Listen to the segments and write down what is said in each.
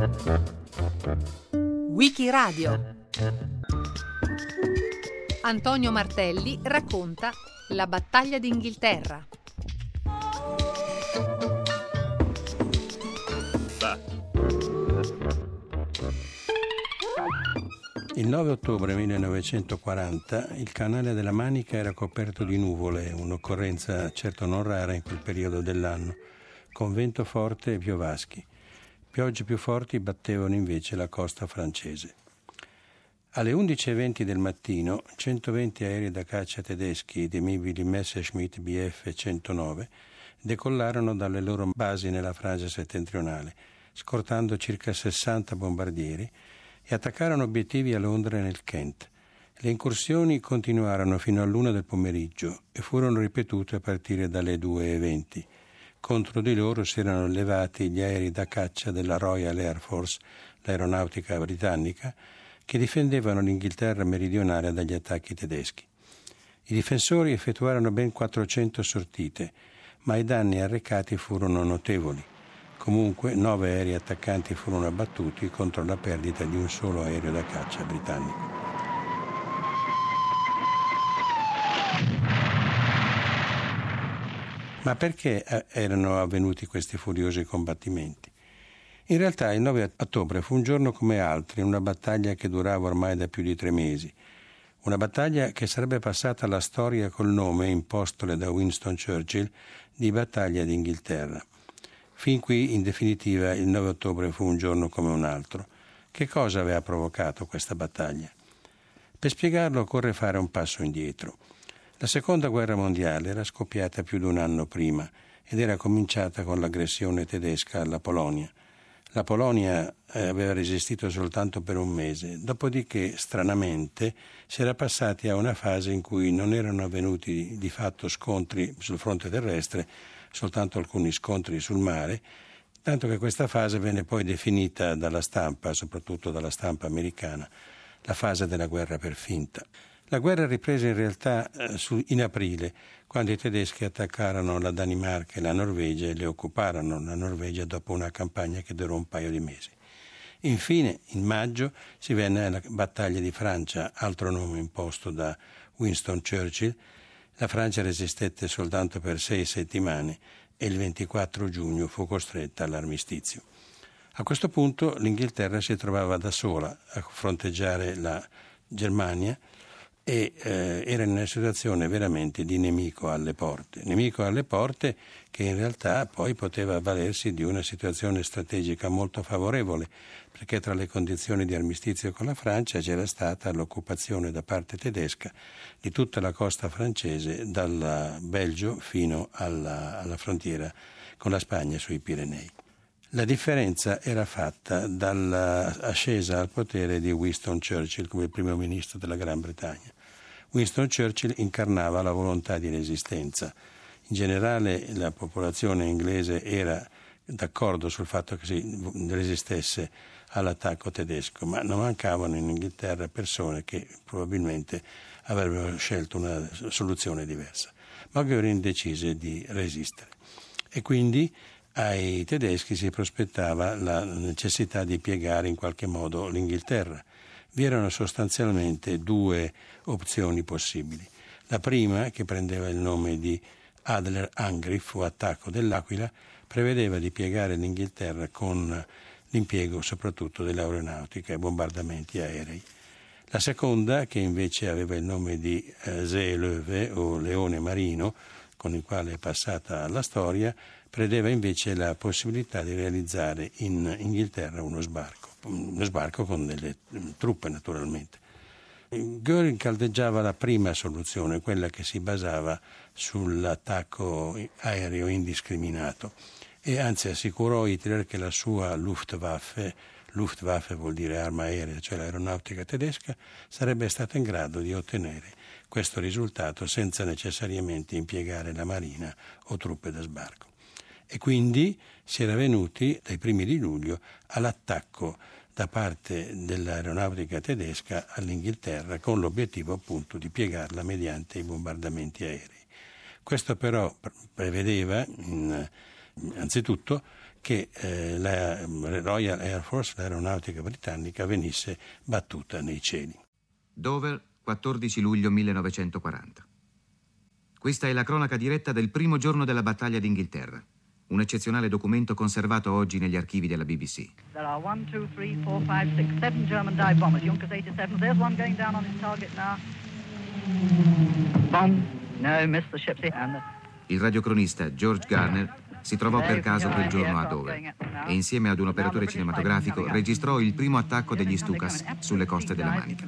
Wikiradio. Antonio Martelli racconta la battaglia d'Inghilterra. Il 9 ottobre 1940 il canale della Manica era coperto di nuvole, un'occorrenza certo non rara in quel periodo dell'anno, con vento forte e piovaschi. Piogge più forti battevano invece la costa francese. Alle 11:20 del mattino, 120 aerei da caccia tedeschi temibili Messerschmitt Bf 109 decollarono dalle loro basi nella Francia settentrionale, scortando circa 60 bombardieri, e attaccarono obiettivi a Londra e nel Kent. Le incursioni continuarono fino all'1 del pomeriggio e furono ripetute a partire dalle 2:20. Contro di loro si erano levati gli aerei da caccia della Royal Air Force, l'aeronautica britannica, che difendevano l'Inghilterra meridionale dagli attacchi tedeschi. I difensori effettuarono ben 400 sortite, ma i danni arrecati furono notevoli. Comunque 9 aerei attaccanti furono abbattuti contro la perdita di un solo aereo da caccia britannico. Ma perché erano avvenuti questi furiosi combattimenti? In realtà il 9 ottobre fu un giorno come altri, una battaglia che durava ormai da più di 3 mesi. Una battaglia che sarebbe passata alla storia col nome, impostole da Winston Churchill, di battaglia d'Inghilterra. Fin qui, in definitiva, il 9 ottobre fu un giorno come un altro. Che cosa aveva provocato questa battaglia? Per spiegarlo occorre fare un passo indietro. La Seconda Guerra Mondiale era scoppiata più di un anno prima ed era cominciata con l'aggressione tedesca alla Polonia. La Polonia aveva resistito soltanto per un mese, dopodiché, stranamente, si era passati a una fase in cui non erano avvenuti di fatto scontri sul fronte terrestre, soltanto alcuni scontri sul mare, tanto che questa fase venne poi definita dalla stampa, soprattutto dalla stampa americana, la fase della guerra per finta. La guerra riprese in realtà in aprile, quando i tedeschi attaccarono la Danimarca e la Norvegia e le occuparono la Norvegia dopo una campagna che durò un paio di mesi. Infine, in maggio, si venne alla battaglia di Francia, altro nome imposto da Winston Churchill. La Francia resistette soltanto per 6 settimane e il 24 giugno fu costretta all'armistizio. A questo punto l'Inghilterra si trovava da sola a fronteggiare la Germania e era in una situazione veramente di nemico alle porte che in realtà poi poteva avvalersi di una situazione strategica molto favorevole, perché tra le condizioni di armistizio con la Francia c'era stata l'occupazione da parte tedesca di tutta la costa francese, dal Belgio fino alla frontiera con la Spagna sui Pirenei. La differenza era fatta dall'ascesa al potere di Winston Churchill come primo ministro della Gran Bretagna. Winston Churchill incarnava la volontà di resistenza. In generale la popolazione inglese era d'accordo sul fatto che si resistesse all'attacco tedesco, ma non mancavano in Inghilterra persone che probabilmente avrebbero scelto una soluzione diversa. Ma Göring decise di resistere e quindi ai tedeschi si prospettava la necessità di piegare in qualche modo l'Inghilterra. Vi erano sostanzialmente 2 opzioni possibili. La prima, che prendeva il nome di Adler-Angriff o attacco dell'Aquila, prevedeva di piegare l'Inghilterra con l'impiego soprattutto dell'aeronautica e bombardamenti aerei. La seconda, che invece aveva il nome di Seelöwe o leone marino, con il quale è passata alla storia, prevedeva invece la possibilità di realizzare in Inghilterra uno sbarco con delle truppe naturalmente. Göring caldeggiava la prima soluzione, quella che si basava sull'attacco aereo indiscriminato, e anzi assicurò Hitler che la sua Luftwaffe vuol dire arma aerea, cioè l'aeronautica tedesca, sarebbe stata in grado di ottenere questo risultato senza necessariamente impiegare la marina o truppe da sbarco. E quindi si era venuti dai primi di luglio all'attacco da parte dell'aeronautica tedesca all'Inghilterra, con l'obiettivo appunto di piegarla mediante i bombardamenti aerei. Questo però prevedeva anzitutto che la Royal Air Force, l'aeronautica britannica, venisse battuta nei cieli. Dover, 14 luglio 1940. Questa è la cronaca diretta del primo giorno della battaglia d'Inghilterra. Un eccezionale documento conservato oggi negli archivi della BBC. There are 1, 2, 3, 4, 5, 6, 7 German dive bombers. Junkers 87. There's one going down on his target now. Bomb. No, missed the ship. Il radiocronista George Garner si trovò per caso quel giorno a Dover e insieme ad un operatore cinematografico registrò il primo attacco degli Stukas sulle coste della Manica.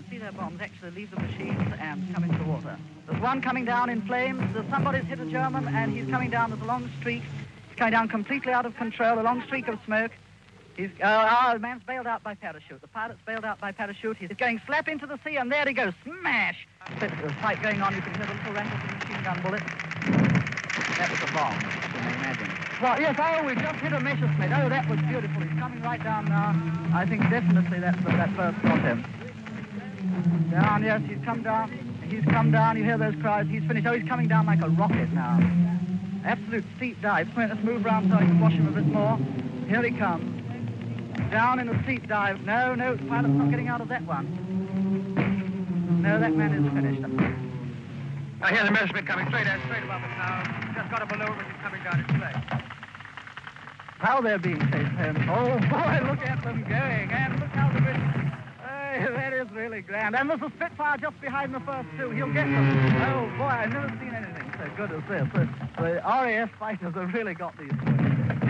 There's one coming down in flames. Somebody's hit a German and he's coming down. There's a long streak. He's coming down completely out of control, a long streak of smoke. The man's bailed out by parachute. The pilot's bailed out by parachute. He's going slap into the sea, and there he goes, smash! There's a fight going on. You can hear the little rattle of the machine gun bullet. That was a bomb, you may imagine. Well, yes, we just hit a Messerschmitt. Oh, that was beautiful. He's coming right down now. I think definitely that first got him. Down, yes, he's come down. He's come down. You hear those cries. He's finished. Oh, he's coming down like a rocket now. Absolute steep dive. Let's move around so I can watch him a bit more. Here he comes. Down in a steep dive. No, the pilot's not getting out of that one. No, that man is finished. I hear the Messerschmitt coming straight above us now. Just got a below, but he's coming down its way. How they're being chased home. Oh, boy, look at them going. And look how the British... that is really grand. And there's a Spitfire just behind the first two. He'll get them. Oh, boy, I've never seen anything so good as this. The RAF fighters have really got these things.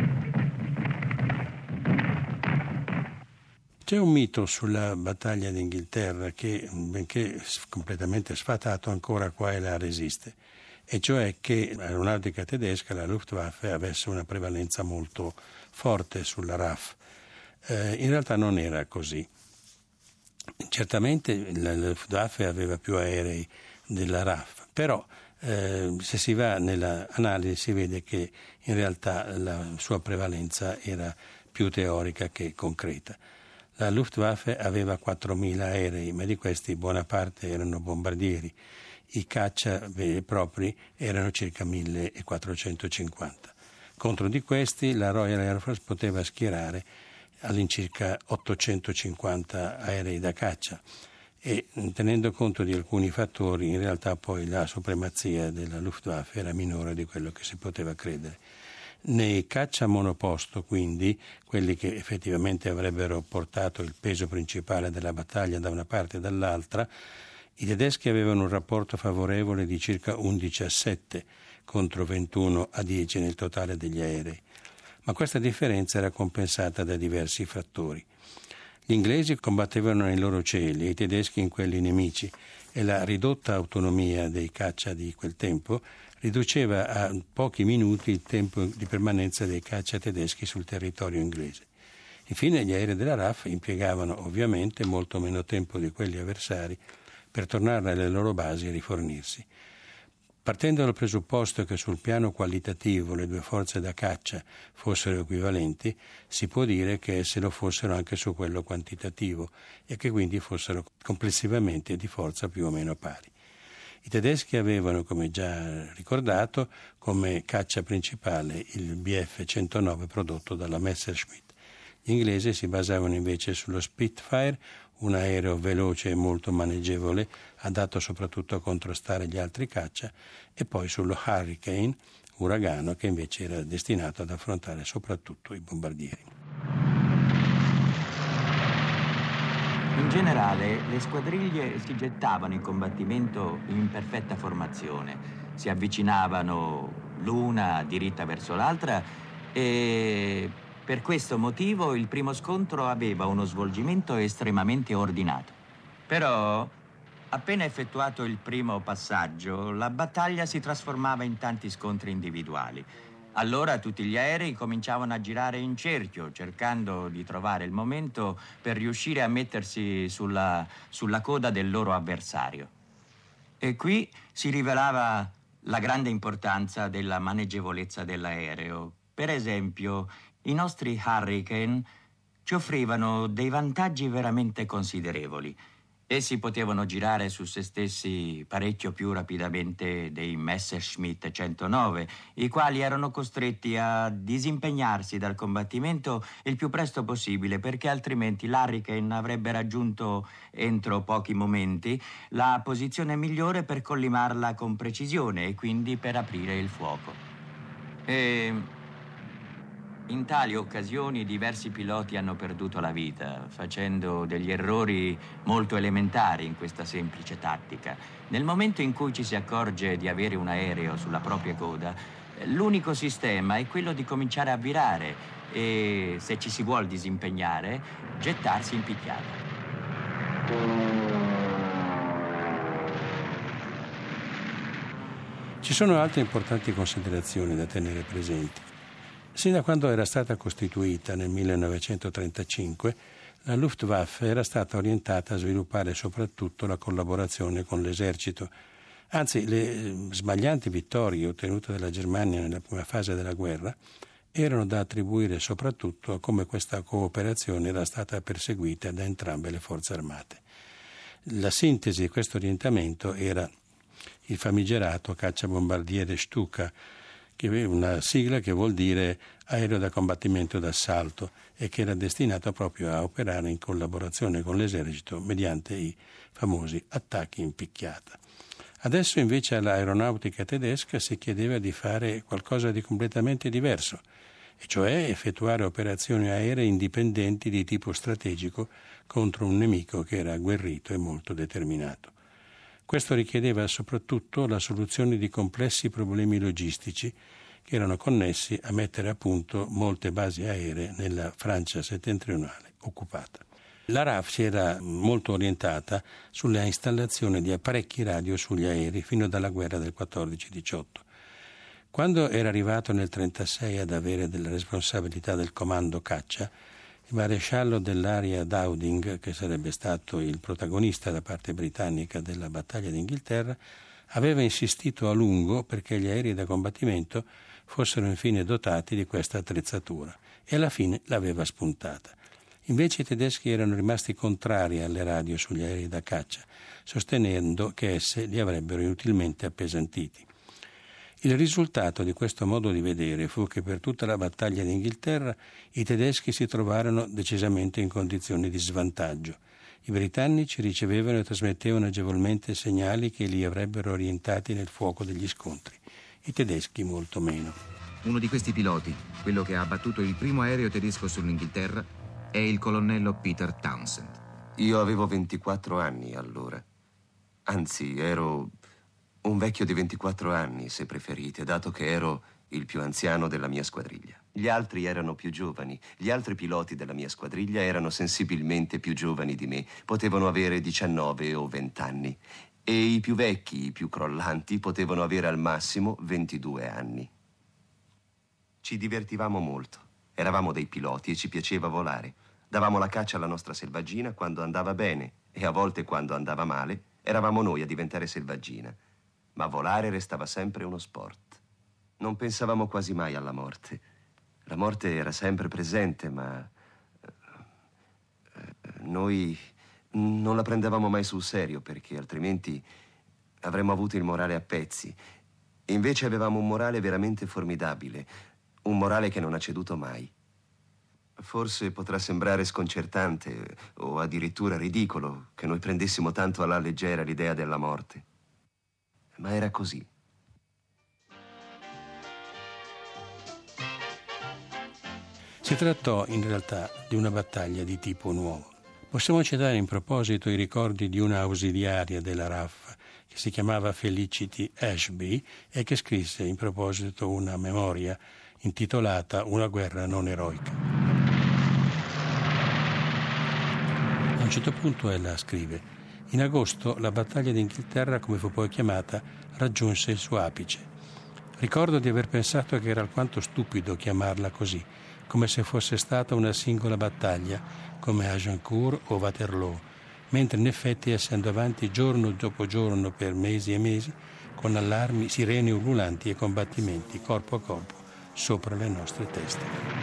C'è un mito sulla battaglia d'Inghilterra che, benché completamente sfatato, ancora qua e là resiste, e cioè che l'aeronautica tedesca, la Luftwaffe, avesse una prevalenza molto forte sulla RAF. In realtà non era così. Certamente la Luftwaffe aveva più aerei della RAF, però se si va nell'analisi si vede che in realtà la sua prevalenza era più teorica che concreta. La Luftwaffe aveva 4.000 aerei, ma di questi buona parte erano bombardieri. I caccia veri e propri erano circa 1.450. Contro di questi la Royal Air Force poteva schierare all'incirca 850 aerei da caccia e, tenendo conto di alcuni fattori, in realtà poi la supremazia della Luftwaffe era minore di quello che si poteva credere. Nei caccia monoposto, quindi, quelli che effettivamente avrebbero portato il peso principale della battaglia da una parte e dall'altra, i tedeschi avevano un rapporto favorevole di circa 11-7 contro 21-10 nel totale degli aerei. Ma questa differenza era compensata da diversi fattori. Gli inglesi combattevano nei loro cieli e i tedeschi in quelli nemici, e la ridotta autonomia dei caccia di quel tempo riduceva a pochi minuti il tempo di permanenza dei caccia tedeschi sul territorio inglese. Infine gli aerei della RAF impiegavano ovviamente molto meno tempo di quelli avversari per tornare alle loro basi e rifornirsi. Partendo dal presupposto che sul piano qualitativo le due forze da caccia fossero equivalenti, si può dire che esse lo fossero anche su quello quantitativo e che quindi fossero complessivamente di forza più o meno pari. I tedeschi avevano, come già ricordato, come caccia principale il Bf-109 prodotto dalla Messerschmitt. Gli inglesi si basavano invece sullo Spitfire, un aereo veloce e molto maneggevole, adatto soprattutto a contrastare gli altri caccia, e poi sullo Hurricane, uragano, che invece era destinato ad affrontare soprattutto i bombardieri. In generale, le squadriglie si gettavano in combattimento in perfetta formazione, si avvicinavano l'una diritta verso l'altra e per questo motivo il primo scontro aveva uno svolgimento estremamente ordinato. Però, appena effettuato il primo passaggio, la battaglia si trasformava in tanti scontri individuali. Allora tutti gli aerei cominciavano a girare in cerchio, cercando di trovare il momento per riuscire a mettersi sulla coda del loro avversario. E qui si rivelava la grande importanza della maneggevolezza dell'aereo. Per esempio, i nostri Hurricane ci offrivano dei vantaggi veramente considerevoli. Essi potevano girare su se stessi parecchio più rapidamente dei Messerschmitt 109, i quali erano costretti a disimpegnarsi dal combattimento il più presto possibile, perché altrimenti l'Hurricane avrebbe raggiunto entro pochi momenti la posizione migliore per collimarla con precisione e quindi per aprire il fuoco. In tali occasioni diversi piloti hanno perduto la vita, facendo degli errori molto elementari in questa semplice tattica. Nel momento in cui ci si accorge di avere un aereo sulla propria coda, l'unico sistema è quello di cominciare a virare e, se ci si vuol disimpegnare, gettarsi in picchiata. Ci sono altre importanti considerazioni da tenere presenti. Sin da quando era stata costituita nel 1935, la Luftwaffe era stata orientata a sviluppare soprattutto la collaborazione con l'esercito. Anzi, le smaglianti vittorie ottenute dalla Germania nella prima fase della guerra erano da attribuire soprattutto a come questa cooperazione era stata perseguita da entrambe le forze armate. La sintesi di questo orientamento era il famigerato cacciabombardiere Stuka, che aveva una sigla che vuol dire aereo da combattimento d'assalto e che era destinato proprio a operare in collaborazione con l'esercito mediante i famosi attacchi in picchiata. Adesso invece all'aeronautica tedesca si chiedeva di fare qualcosa di completamente diverso, e cioè effettuare operazioni aeree indipendenti di tipo strategico contro un nemico che era agguerrito e molto determinato. Questo richiedeva soprattutto la soluzione di complessi problemi logistici che erano connessi a mettere a punto molte basi aeree nella Francia settentrionale occupata. La RAF si era molto orientata sulla installazione di apparecchi radio sugli aerei fino alla guerra del 14-18. Quando era arrivato nel 1936 ad avere delle responsabilità del comando caccia, il maresciallo dell'aria Dowding, che sarebbe stato il protagonista da parte britannica della battaglia d'Inghilterra, aveva insistito a lungo perché gli aerei da combattimento fossero infine dotati di questa attrezzatura e alla fine l'aveva spuntata. Invece i tedeschi erano rimasti contrari alle radio sugli aerei da caccia, sostenendo che esse li avrebbero inutilmente appesantiti. Il risultato di questo modo di vedere fu che per tutta la battaglia d'Inghilterra i tedeschi si trovarono decisamente in condizioni di svantaggio. I britannici ricevevano e trasmettevano agevolmente segnali che li avrebbero orientati nel fuoco degli scontri, i tedeschi molto meno. Uno di questi piloti, quello che ha abbattuto il primo aereo tedesco sull'Inghilterra, è il colonnello Peter Townsend. Io avevo 24 anni allora. Anzi, ero un vecchio di 24 anni, se preferite, dato che ero il più anziano della mia squadriglia. Gli altri erano più giovani. Gli altri piloti della mia squadriglia erano sensibilmente più giovani di me. Potevano avere 19 o 20 anni. E i più vecchi, i più crollanti, potevano avere al massimo 22 anni. Ci divertivamo molto. Eravamo dei piloti e ci piaceva volare. Davamo la caccia alla nostra selvaggina quando andava bene e a volte quando andava male eravamo noi a diventare selvaggina. Ma volare restava sempre uno sport. Non pensavamo quasi mai alla morte. La morte era sempre presente, ma noi non la prendevamo mai sul serio, perché altrimenti avremmo avuto il morale a pezzi. Invece avevamo un morale veramente formidabile, un morale che non ha ceduto mai. Forse potrà sembrare sconcertante o addirittura ridicolo che noi prendessimo tanto alla leggera l'idea della morte. Ma era così. Si trattò in realtà di una battaglia di tipo nuovo. Possiamo citare in proposito i ricordi di una ausiliaria della RAF che si chiamava Felicity Ashby e che scrisse in proposito una memoria intitolata Una guerra non eroica. A un certo punto ella scrive: in agosto la battaglia d'Inghilterra, come fu poi chiamata, raggiunse il suo apice. Ricordo di aver pensato che era alquanto stupido chiamarla così, come se fosse stata una singola battaglia, come Agincourt o Waterloo, mentre in effetti, essendo avanti giorno dopo giorno per mesi e mesi, con allarmi, sirene ululanti e combattimenti corpo a corpo sopra le nostre teste.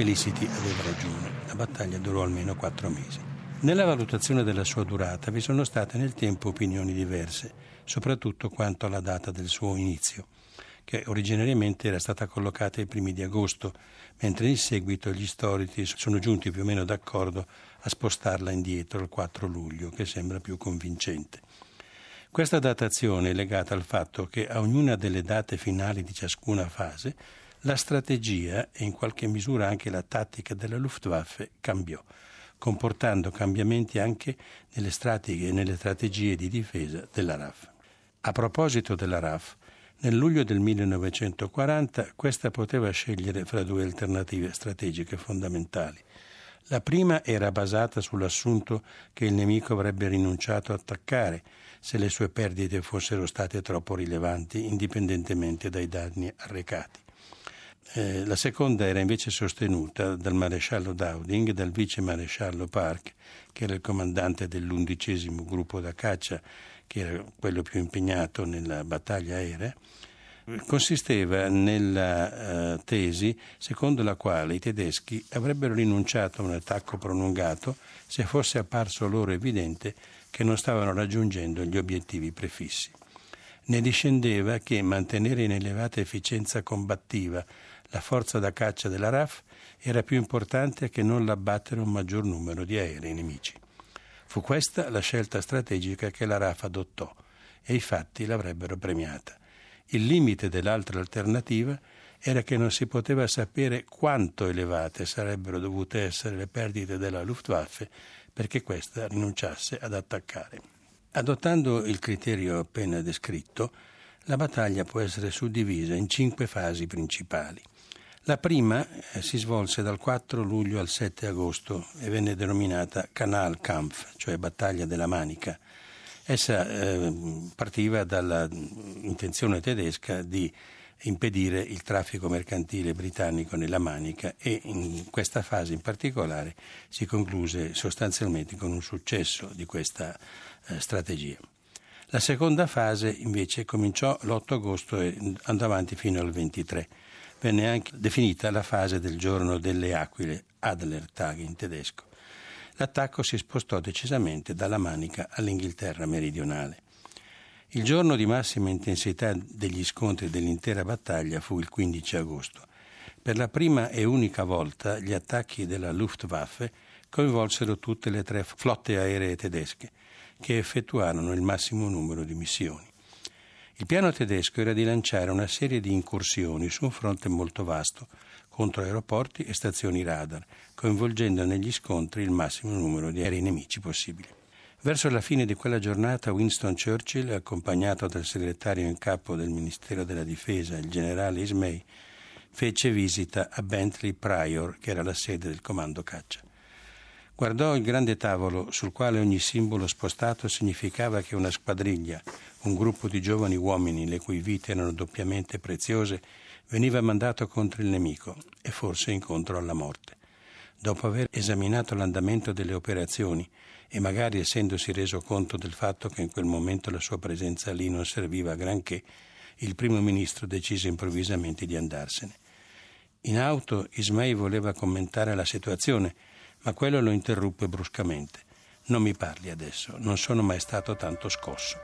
Felicity aveva ragione, la battaglia durò almeno 4 mesi. Nella valutazione della sua durata vi sono state nel tempo opinioni diverse, soprattutto quanto alla data del suo inizio, che originariamente era stata collocata ai primi di agosto, mentre in seguito gli storici sono giunti più o meno d'accordo a spostarla indietro al 4 luglio, che sembra più convincente. Questa datazione è legata al fatto che a ognuna delle date finali di ciascuna fase la strategia e in qualche misura anche la tattica della Luftwaffe cambiò, comportando cambiamenti anche nelle strategie di difesa della RAF. A proposito della RAF, nel luglio del 1940 questa poteva scegliere fra 2 alternative strategiche fondamentali. La prima era basata sull'assunto che il nemico avrebbe rinunciato a attaccare se le sue perdite fossero state troppo rilevanti, indipendentemente dai danni arrecati. La seconda era invece sostenuta dal maresciallo Dowding e dal vice maresciallo Park, che era il comandante dell'11° gruppo da caccia, che era quello più impegnato nella battaglia aerea. Consisteva nella tesi secondo la quale i tedeschi avrebbero rinunciato a un attacco prolungato se fosse apparso loro evidente che non stavano raggiungendo gli obiettivi prefissi. Ne discendeva che mantenere in elevata efficienza combattiva la forza da caccia della RAF era più importante che non l'abbattere un maggior numero di aerei nemici. Fu questa la scelta strategica che la RAF adottò e i fatti l'avrebbero premiata. Il limite dell'altra alternativa era che non si poteva sapere quanto elevate sarebbero dovute essere le perdite della Luftwaffe perché questa rinunciasse ad attaccare. Adottando il criterio appena descritto, la battaglia può essere suddivisa in 5 fasi principali. La prima si svolse dal 4 luglio al 7 agosto e venne denominata Kanalkampf, cioè battaglia della Manica. Essa partiva dalla intenzione tedesca di impedire il traffico mercantile britannico nella Manica e in questa fase in particolare si concluse sostanzialmente con un successo di questa strategia. La seconda fase invece cominciò l'8 agosto e andò avanti fino al 23. Venne anche definita la fase del giorno delle aquile, Adlertag in tedesco. L'attacco si spostò decisamente dalla Manica all'Inghilterra meridionale. Il giorno di massima intensità degli scontri dell'intera battaglia fu il 15 agosto. Per la prima e unica volta gli attacchi della Luftwaffe coinvolsero tutte le 3 flotte aeree tedesche, che effettuarono il massimo numero di missioni. Il piano tedesco era di lanciare una serie di incursioni su un fronte molto vasto, contro aeroporti e stazioni radar, coinvolgendo negli scontri il massimo numero di aerei nemici possibile. Verso la fine di quella giornata Winston Churchill, accompagnato dal segretario in capo del Ministero della Difesa, il generale Ismay, fece visita a Bentley Prior, che era la sede del comando caccia. Guardò il grande tavolo sul quale ogni simbolo spostato significava che una squadriglia, un gruppo di giovani uomini le cui vite erano doppiamente preziose, veniva mandato contro il nemico e forse incontro alla morte. Dopo aver esaminato l'andamento delle operazioni e magari essendosi reso conto del fatto che in quel momento la sua presenza lì non serviva a granché, il primo ministro decise improvvisamente di andarsene. In auto Ismay voleva commentare la situazione, ma quello lo interruppe bruscamente. «Non mi parli adesso, non sono mai stato tanto scosso».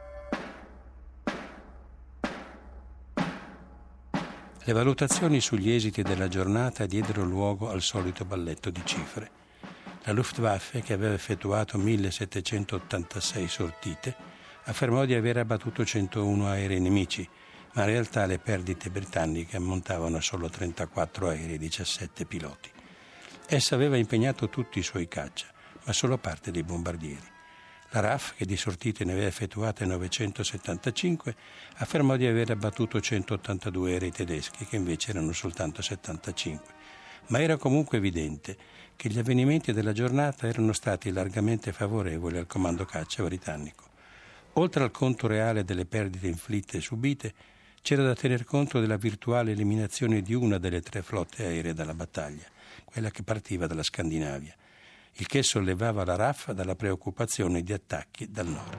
Le valutazioni sugli esiti della giornata diedero luogo al solito balletto di cifre. La Luftwaffe, che aveva effettuato 1786 sortite, affermò di aver abbattuto 101 aerei nemici, ma in realtà le perdite britanniche ammontavano a solo 34 aerei e 17 piloti. Essa aveva impegnato tutti i suoi caccia, ma solo parte dei bombardieri. La RAF, che di sortite ne aveva effettuate 975, affermò di aver abbattuto 182 aerei tedeschi, che invece erano soltanto 75. Ma era comunque evidente che gli avvenimenti della giornata erano stati largamente favorevoli al comando caccia britannico. Oltre al conto reale delle perdite inflitte e subite, c'era da tener conto della virtuale eliminazione di una delle 3 flotte aeree dalla battaglia, quella che partiva dalla Scandinavia, il che sollevava la RAF dalla preoccupazione di attacchi dal nord.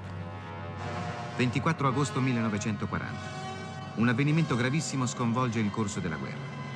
24 agosto 1940. Un avvenimento gravissimo sconvolge il corso della guerra.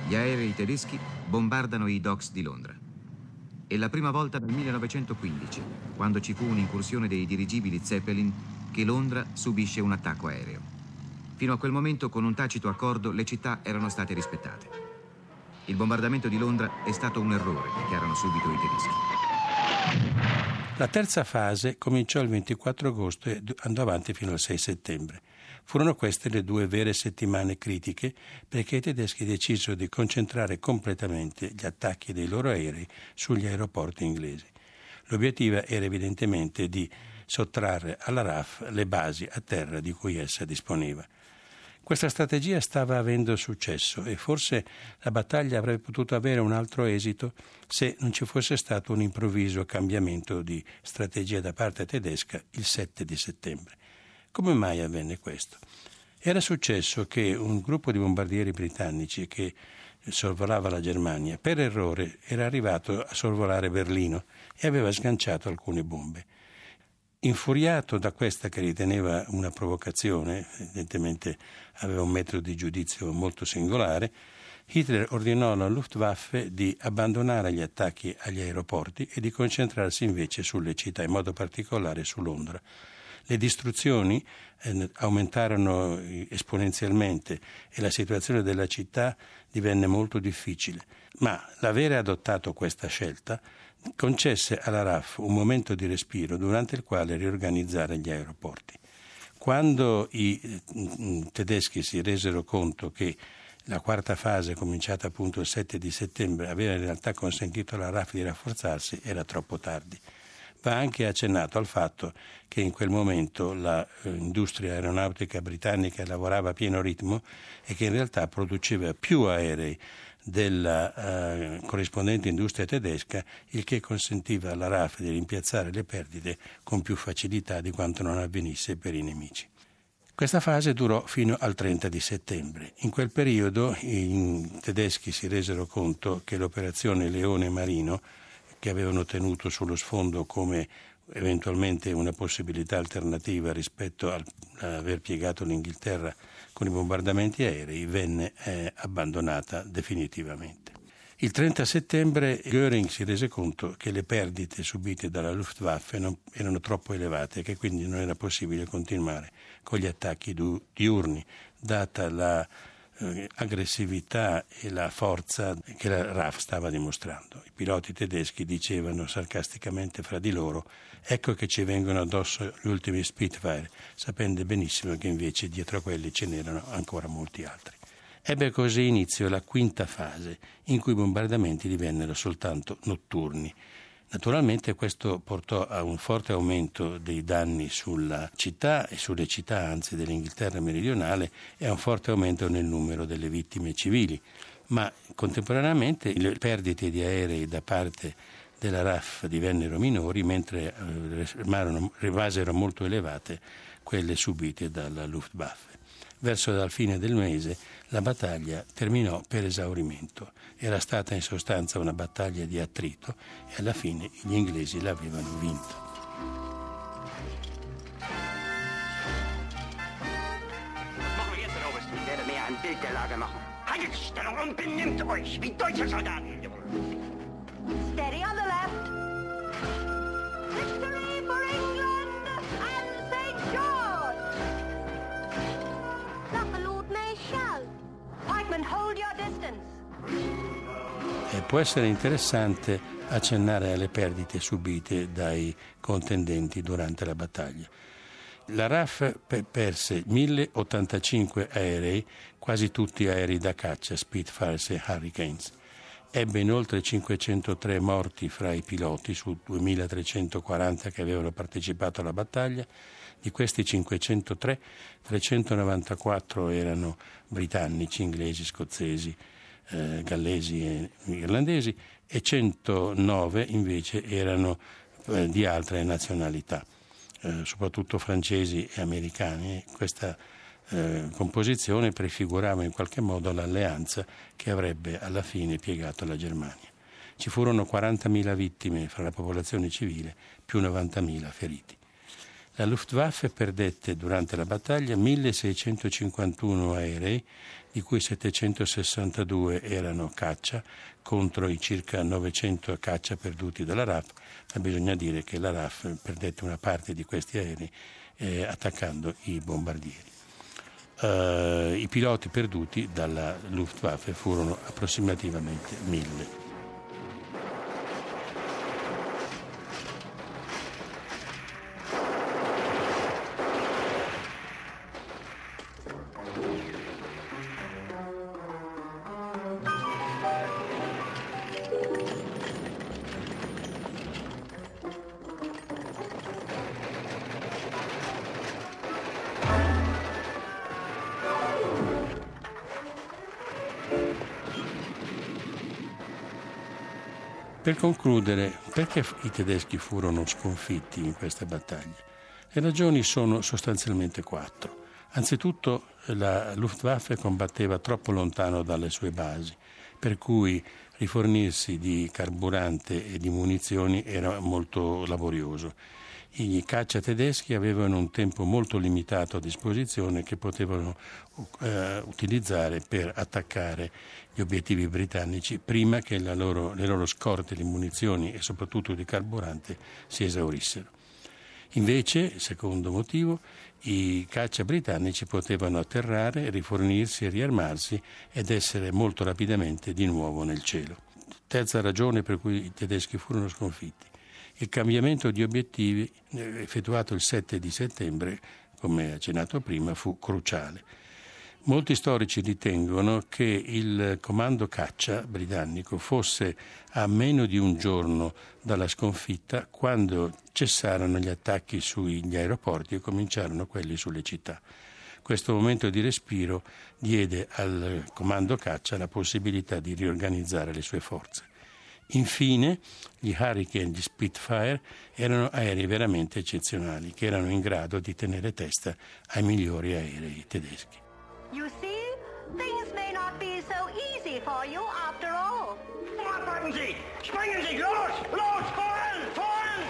Gli aerei tedeschi bombardano i docks di Londra. È la prima volta dal 1915, quando ci fu un'incursione dei dirigibili Zeppelin, che Londra subisce un attacco aereo. Fino a quel momento, con un tacito accordo, le città erano state rispettate. Il bombardamento di Londra è stato un errore, dichiarano subito i tedeschi. La terza fase cominciò il 24 agosto e andò avanti fino al 6 settembre. Furono queste le 2 vere settimane critiche, perché i tedeschi decisero di concentrare completamente gli attacchi dei loro aerei sugli aeroporti inglesi. L'obiettivo era evidentemente di sottrarre alla RAF le basi a terra di cui essa disponeva. Questa strategia stava avendo successo e forse la battaglia avrebbe potuto avere un altro esito se non ci fosse stato un improvviso cambiamento di strategia da parte tedesca il 7 di settembre. Come mai avvenne questo? Era successo che un gruppo di bombardieri britannici che sorvolava la Germania per errore era arrivato a sorvolare Berlino e aveva sganciato alcune bombe. Infuriato da questa che riteneva una provocazione, evidentemente aveva un metodo di giudizio molto singolare, Hitler ordinò alla Luftwaffe di abbandonare gli attacchi agli aeroporti e di concentrarsi invece sulle città, in modo particolare su Londra. Le distruzioni aumentarono esponenzialmente e la situazione della città divenne molto difficile, ma l'avere adottato questa scelta concesse alla RAF un momento di respiro durante il quale riorganizzare gli aeroporti. Quando i tedeschi si resero conto che la quarta fase, cominciata appunto il 7 di settembre, aveva in realtà consentito alla RAF di rafforzarsi, era troppo tardi. Va anche accennato al fatto che in quel momento l'industria aeronautica britannica lavorava a pieno ritmo e che in realtà produceva più aerei della corrispondente industria tedesca, il che consentiva alla RAF di rimpiazzare le perdite con più facilità di quanto non avvenisse per i nemici. Questa fase durò fino al 30 di settembre. In quel periodo i tedeschi si resero conto che l'operazione Leone Marino, che avevano tenuto sullo sfondo come eventualmente una possibilità alternativa rispetto ad aver piegato l'Inghilterra con i bombardamenti aerei, venne abbandonata definitivamente. Il 30 settembre Göring si rese conto che le perdite subite dalla Luftwaffe erano troppo elevate e che quindi non era possibile continuare con gli attacchi diurni, data la aggressività e la forza che la RAF stava dimostrando. I piloti tedeschi dicevano sarcasticamente fra di loro: ecco che ci vengono addosso gli ultimi Spitfire, sapendo benissimo che invece dietro a quelli ce n'erano ancora molti altri. Ebbe così inizio la quinta fase, in cui i bombardamenti divennero soltanto notturni. Naturalmente questo portò a un forte aumento dei danni sulla città e sulle città anzi dell'Inghilterra meridionale e a un forte aumento nel numero delle vittime civili, ma contemporaneamente le perdite di aerei da parte della RAF divennero minori, mentre rimasero molto elevate quelle subite dalla Luftwaffe. Verso la fine del mese la battaglia terminò per esaurimento. Era stata in sostanza una battaglia di attrito e alla fine gli inglesi l'avevano vinta. Machen wir jetzt den Obersten. Ich werde mir ein Bild der Lage machen. Haltet Stellung und benimmt euch wie deutsche Soldaten. Steady on the left. Victory for England and St. George. The Lord Mayor shall. Pikemen, hold your distance. Può essere interessante accennare alle perdite subite dai contendenti durante la battaglia. La RAF perse 1085 aerei, quasi tutti aerei da caccia, Spitfires e Hurricanes. Ebbe inoltre 503 morti fra i piloti su 2340 che avevano partecipato alla battaglia. Di questi 503, 394 erano britannici, inglesi, scozzesi, gallesi e irlandesi e 109 invece erano di altre nazionalità, soprattutto francesi e americani. Questa composizione prefigurava in qualche modo l'alleanza che avrebbe alla fine piegato la Germania. Ci furono 40.000 vittime fra la popolazione civile più 90.000 feriti. La Luftwaffe perdette durante la battaglia 1.651 aerei, di cui 762 erano caccia contro i circa 900 caccia perduti dalla RAF, ma bisogna dire che la RAF perdette una parte di questi aerei attaccando i bombardieri. I piloti perduti dalla Luftwaffe furono approssimativamente 1000. Per concludere, perché i tedeschi furono sconfitti in questa battaglia? Le ragioni sono sostanzialmente 4. Anzitutto la Luftwaffe combatteva troppo lontano dalle sue basi, per cui rifornirsi di carburante e di munizioni era molto laborioso. I caccia tedeschi avevano un tempo molto limitato a disposizione che potevano utilizzare per attaccare gli obiettivi britannici prima che le loro scorte di munizioni e soprattutto di carburante si esaurissero. Invece, secondo motivo, i caccia britannici potevano atterrare, rifornirsi e riarmarsi ed essere molto rapidamente di nuovo nel cielo. Terza ragione per cui i tedeschi furono sconfitti. Il cambiamento di obiettivi effettuato il 7 di settembre, come accennato prima, fu cruciale. Molti storici ritengono che il comando caccia britannico fosse a meno di un giorno dalla sconfitta quando cessarono gli attacchi sugli aeroporti e cominciarono quelli sulle città. Questo momento di respiro diede al comando caccia la possibilità di riorganizzare le sue forze. Infine, gli Hurricane e gli Spitfire erano aerei veramente eccezionali, che erano in grado di tenere testa ai migliori aerei tedeschi. You see, things may not be so easy for you after all. Warten Sie! Springen Sie! Los! Los! Voran! Voran!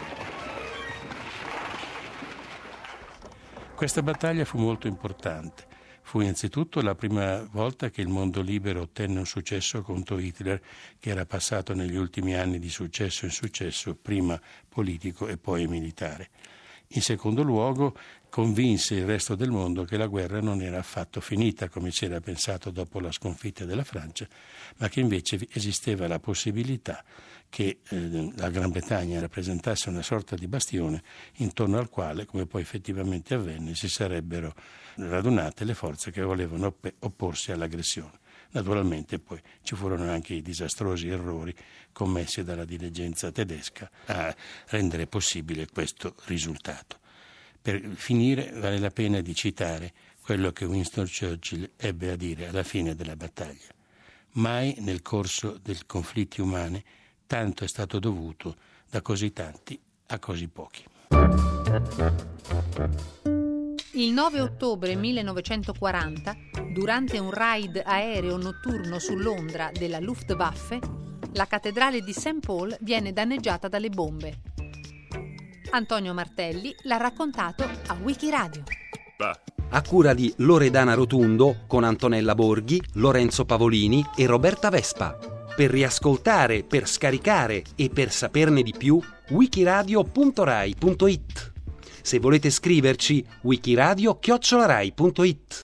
Questa battaglia fu molto importante. Fu innanzitutto la prima volta che il mondo libero ottenne un successo contro Hitler, che era passato negli ultimi anni di successo in successo, prima politico e poi militare. In secondo luogo, convinse il resto del mondo che la guerra non era affatto finita, come si era pensato dopo la sconfitta della Francia, ma che invece esisteva la possibilità che la Gran Bretagna rappresentasse una sorta di bastione intorno al quale, come poi effettivamente avvenne, si sarebbero radunate le forze che volevano opporsi all'aggressione. Naturalmente poi ci furono anche i disastrosi errori commessi dalla dirigenza tedesca a rendere possibile questo risultato. Per finire vale la pena di citare quello che Winston Churchill ebbe a dire alla fine della battaglia. Mai nel corso dei conflitti umani tanto è stato dovuto da così tanti a così pochi. Il 9 ottobre 1940, durante un raid aereo notturno su Londra della Luftwaffe, la cattedrale di St. Paul viene danneggiata dalle bombe. Antonio Martelli l'ha raccontato a Wikiradio. A cura di Loredana Rotundo, con Antonella Borghi, Lorenzo Pavolini e Roberta Vespa. Per riascoltare, per scaricare e per saperne di più, wikiradio.rai.it. Se volete scriverci, wikiradio@rai.it.